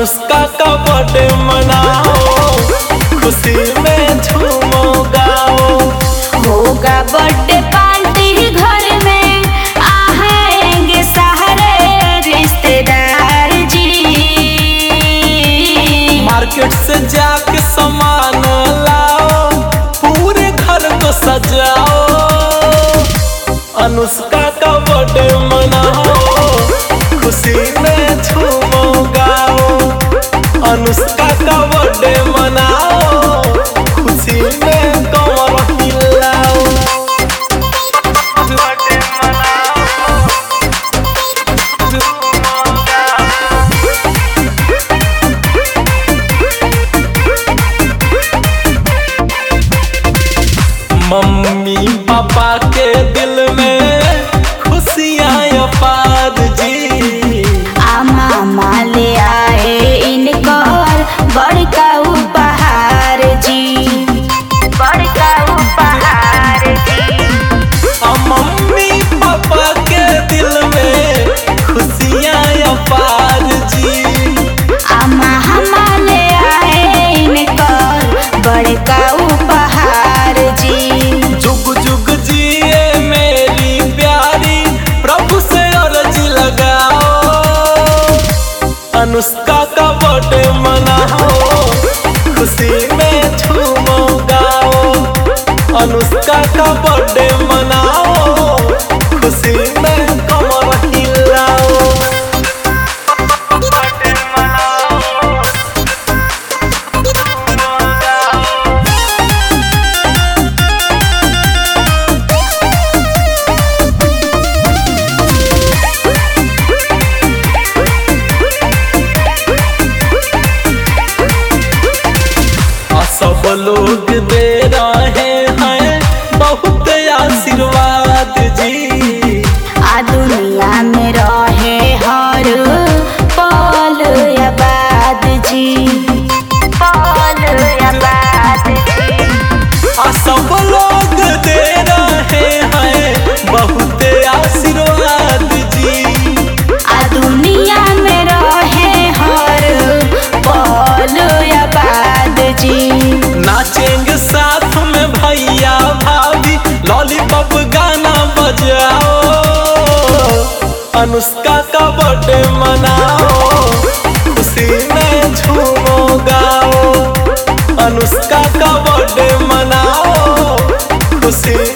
अनुष्का का बर्थडे मनाओ, खुशी में झूमो गाओ। होगा बर्थडे पार्टी घर में, आएंगे सारे रिश्तेदार जी। मार्केट से जाके सामान लाओ, पूरे घर को सजाओ। अनुष्का का बर्थडे मनाओ, खुशी में झूमो गाओ। अनुष्का का बर्थडे मनाओ, खुशी में कमर हिलाओ। बर्थडे मनाओ, झूमो गाओ। मम्मी पापा के दिल में खुशियाँ अपार जी। मामा ले आए इनकर बड़का उपहार जी, बड़का उपहार जी। मम्मी पापा के दिल में खुशियाँ अपार जी। मामा ले आए इनकर बड़का उपहार जी। जुग जुग जिए मेरी प्यारी, प्रभु से अर्जी लगाओ। अनुष्का का बर्थडे मनाओ, खुशी में झूमो गाओ। अनुष्का का बर्थडे मनाओ, खुशी में कमर हिलाओ। बर्थडे मनाओ, झूमो गाओ। सब लोग दे रहे हैं बहुत आशीर्वाद जी। दुनिया में रहे हर पल आबाद जी, पल आबाद जी। सब लोग दे रहे हैं बहुत आशीर्वाद जी। दुनिया में रहे हर पल आबाद जी। नाचेंगे साथ में भैया भाभी, लॉलीपॉप गाना बजाओ। अनुष्का का बर्थडे मनाओ, खुशी में झूमो गाओ। अनुष्का का बर्थडे मनाओ, खुशी